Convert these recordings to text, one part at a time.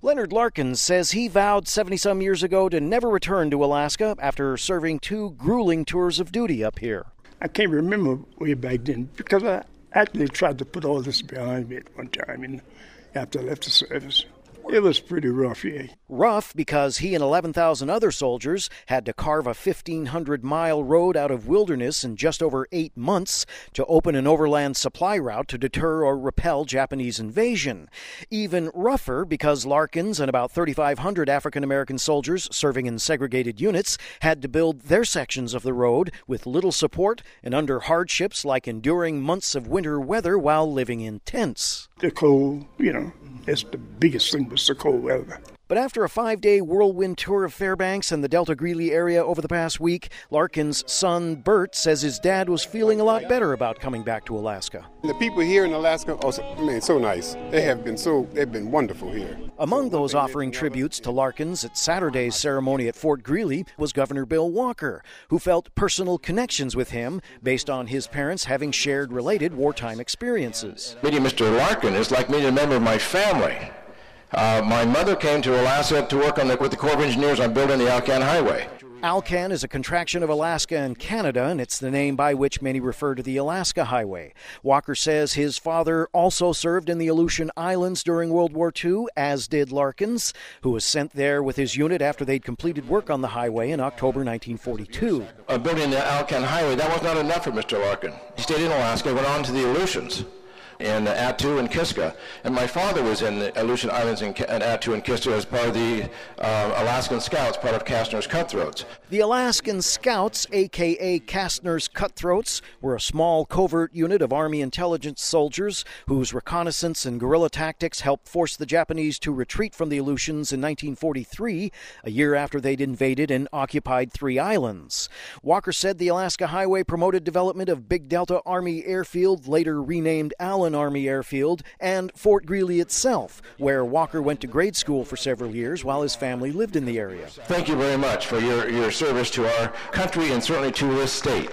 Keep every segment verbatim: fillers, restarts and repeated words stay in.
Leonard Larkins says he vowed seventy-some years ago to never return to Alaska after serving two grueling tours of duty up here. I can't remember way back then because I actually tried to put all this behind me at one time and after I left the service. It was pretty rough, yeah. Rough because he and eleven thousand other soldiers had to carve a fifteen hundred mile road out of wilderness in just over eight months to open an overland supply route to deter or repel Japanese invasion. Even rougher because Larkins and about thirty-five hundred African-American soldiers serving in segregated units had to build their sections of the road with little support and under hardships like enduring months of winter weather while living in tents. The cold, you know, that's the biggest thing was the cold weather. But after a five-day whirlwind tour of Fairbanks and the Delta Greely area over the past week, Larkins' son, Bert, says his dad was feeling a lot better about coming back to Alaska. The people here in Alaska, oh, I mean, so nice. They have been so, they've been wonderful here. Among those offering tributes to Larkins at Saturday's ceremony at Fort Greely was Governor Bill Walker, who felt personal connections with him based on his parents having shared related wartime experiences. Meeting Mister Larkin is like meeting a member of my family. Uh, my mother came to Alaska to work on the, with the Corps of Engineers on building the Alcan Highway. Alcan is a contraction of Alaska and Canada, and it's the name by which many refer to the Alaska Highway. Walker says his father also served in the Aleutian Islands during World War Two, as did Larkins, who was sent there with his unit after they'd completed work on the highway in October nineteen forty-two. Uh, building the Alcan Highway, that was not enough for Mister Larkin. He stayed in Alaska, went on to the Aleutians in Attu and Kiska. And my father was in the Aleutian Islands in, in Attu and Kiska as part of the uh, Alaskan Scouts, part of Kastner's Cutthroats. The Alaskan Scouts, a k a. Kastner's Cutthroats, were a small covert unit of Army intelligence soldiers whose reconnaissance and guerrilla tactics helped force the Japanese to retreat from the Aleutians in nineteen forty-three, a year after they'd invaded and occupied three islands. Walker said the Alaska Highway promoted development of Big Delta Army Airfield, later renamed Allen Army Airfield, and Fort Greely itself, where Walker went to grade school for several years while his family lived in the area. Thank you very much for your, your service to our country and certainly to this state.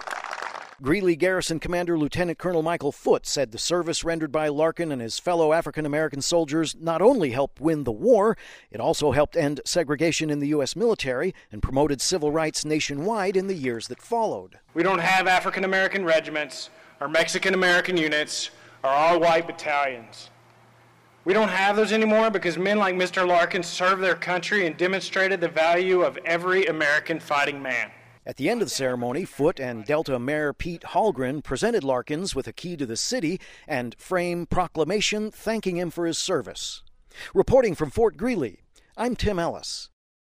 Greely Garrison Commander Lieutenant Colonel Michael Foote said the service rendered by Larkin and his fellow African-American soldiers not only helped win the war, it also helped end segregation in the U S military and promoted civil rights nationwide in the years that followed. We don't have African-American regiments or Mexican-American units or all-white battalions. We don't have those anymore because men like Mister Larkin served their country and demonstrated the value of every American fighting man. At the end of the ceremony, Foote and Delta Mayor Pete Hallgren presented Larkins with a key to the city and frame proclamation thanking him for his service. Reporting from Fort Greely, I'm Tim Ellis.